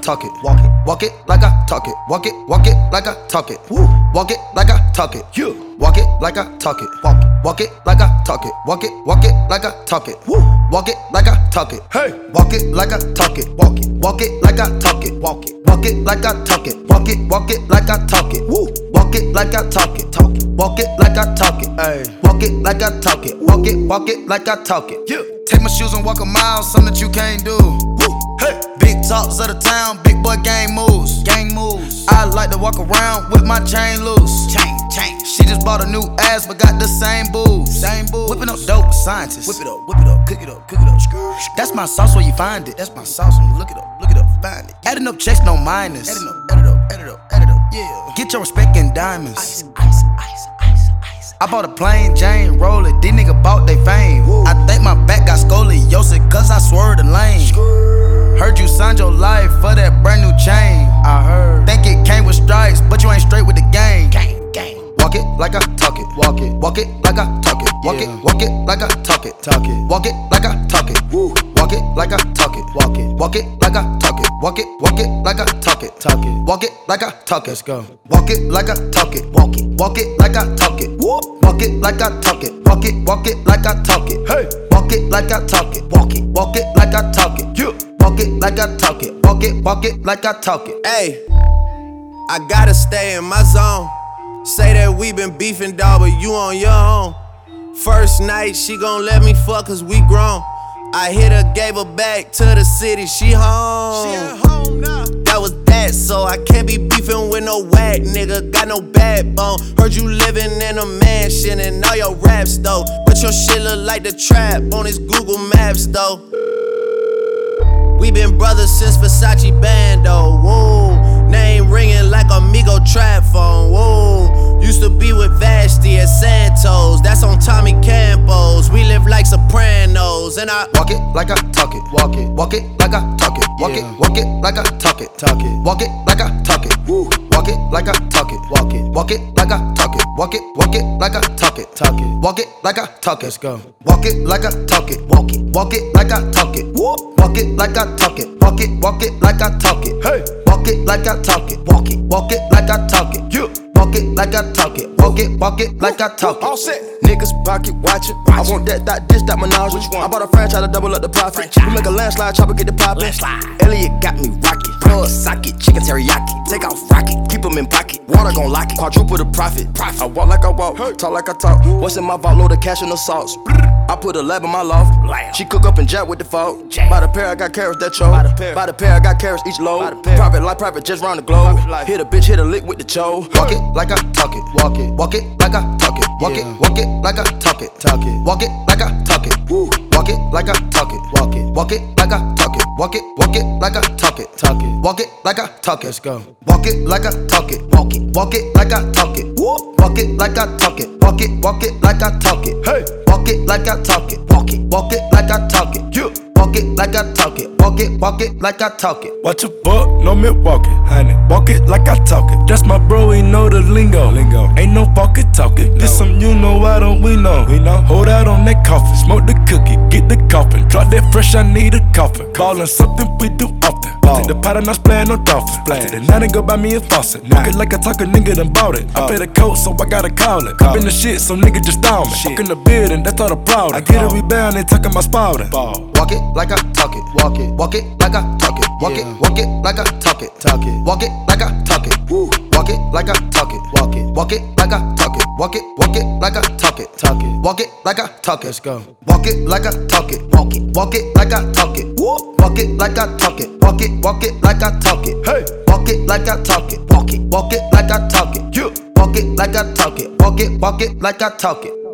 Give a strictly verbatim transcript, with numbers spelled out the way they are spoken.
talk it. Walk it, walk it like I talk it. Walk it, walk it like I talk it. Woo. Walk it like I talk it. Yeah. Walk it like I talk it. Walk it, walk it like I talk it. Walk it, walk it like I talk it. Woo. Walk it like I talk it. Hey. Walk it like I talk it. Walk it, walk it like I talk it. Walk it, walk it like I talk it. Walk it, walk it like I talk it. Woo. Walk it like I talk it. Talk it. Walk it like I talk it. Ay. Walk it like I talk it. Walk it, walk it like I talk it. Yeah. Take my shoes and walk a mile, something that you can't do. Woo. Hey. Big talks of the town, big boy gang moves. Gang moves. I like to walk around with my chain loose. Chain, chain. She just bought a new ass, but got the same boobs. Same boobs. Whipping up dope scientists. Whip it up, whip it up, cook it up, cook it up. That's my sauce where you find it. That's my sauce when you look it up, look it up, find it. Adding up checks, no minus. Adding up, add it up, add it up, add it up, yeah. Get your respect in diamonds. Ice, ice, ice, ice, ice. I bought a plain Jane, roll it. These niggas bought they fame. Woo. I think my back got scoliosis, cause I swerved the lane. Skrr. Heard you signed your life for that brand new chain. I heard. Think it came with stripes, but you ain't straight with the game. Gang, gang. Walk it like I talk it. Walk it. Walk it like I talk it. Walk yeah. it. Walk it like I talk it. Talk it. Walk it like I talk it. Woo. Walk it like I talk it. Walk it. Walk it like I talk it. Walk it. Walk it like I talk it. Talk it. Walk it like I talk it. Let's go. Walk it like I talk it. Walk it. Walk it like I talk it. Woo. Walk it like I talk it. Walk it. Walk it like I talk it. Hey. Walk it like I talk it. Walk it. Walk it like I talk it. Yeah. Walk it like I talk it. Walk it. Walk it like I talk it. Hey, I gotta stay in my zone. Say that we been beefing, dawg, but you on your own. First night, she gon' let me fuck cause we grown. I hit her, gave her back to the city, she home. She at home now. That was that, so I can't be beefing with no whack nigga. Got no backbone. Heard you living in a mansion and all your raps though. But your shit look like the trap on his Google Maps though. We been brothers since Versace Bando, whoa. Name ringing like Amigo trap phone, whoa. Used to be with Vashti at Santos, that's on Tommy Campos. We live like Sopranos, and I walk it like I talk it. Walk it, walk it like I talk it. Walk yeah. it, walk it like I talk it. Talk it, walk it like I talk it. Woo. Walk it like I talk it. Walk it, walk it like I talk it. Walk it, walk it like I talk it. Talk it, walk it like I talk it. Let's go. Walk it like I talk it. Walk it, walk it like I talk it. Woo. Walk it like I talk it. Walk it, walk it like I talk it. Hey. Walk it like I talk it. Walk it, walk it like I talk it. Yeah. Walk it like I talk it. Walk it, walk it like I talk it. All set. Niggas pocket watching. I want that, that, this, that menage. Which one? I bought a franchise to double up the profit. We make a landslide, chopper get the poppin'. Elliot got me rocket. Plug socket, chicken teriyaki. Take off rocket, keep them in pocket. Water gon' lock it. Quadruple the profit. profit. I walk like I walk, talk like I talk. What's in my vault? Load of cash and the sauce. I put a lab in my loft. She cook up and jack with the fault. By the pair, I got carrots that choke. By the pair, By the pair I got carrots each load. Private life, private just round the globe. Hit a bitch, hit a lick with the cho. Walk it like I talk it. Walk it, walk it like I talk it. Walk yeah. it, walk it like I talk it. Talk it, walk it like I talk it. Woo. Walk it like I talk it. Walk it, walk it like I talk it. Walk it, walk it like I talk it. Talk it, walk it like I talk it. Let's go. Walk it like I talk it. Walk it, walk it like I talk it. Woo. Walk it like I talk it. Walk it, walk it like I talk it. Hey. Walk it like I talk it. Walk it, walk it like I talk it. Yeah. Walk it like I talk it. Walk it, walk it like I talk it. Watch a buck, no Milwaukee, honey. Walk it like I talk it. That's my bro, he know the lingo. Lingo. Ain't no walkie talking. No. This some you know, why don't we know? We know. Hold out on that coffin, smoke the cookie, get the coffin. Drop that fresh, I need a coffin. Ballin' something we do often. Ball. Take the pot and I splayin' no dolphin. Take the night and go buy me a faucet. Walk it like I talk a nigga done bought it. I pay the coat, so I gotta call it. Call I been the shit, so nigga just down me. Fuck in the building, that's all the problem. I get a rebound, they talking my spouting. Walk it like I talk it. Walk it, walk it like I talk it. Walk yeah. it, walk it like I talk it. Talk it, walk it like I talk it. Woo. Walk it like I talk it. Walk it, walk it like I talk it. Walk it, walk it like I talk it. Talk it, walk it like I talk it. Let's go. Walk it like I talk it. Walk it, walk it like I talk it. Woo. Walk it like I talk it. Walk it, walk it like I talk it. Hey. Walk it like I talk it. Walk it, walk it like I talk it. Yeah. Walk it like I talk it. Walk it, walk it like I talk it.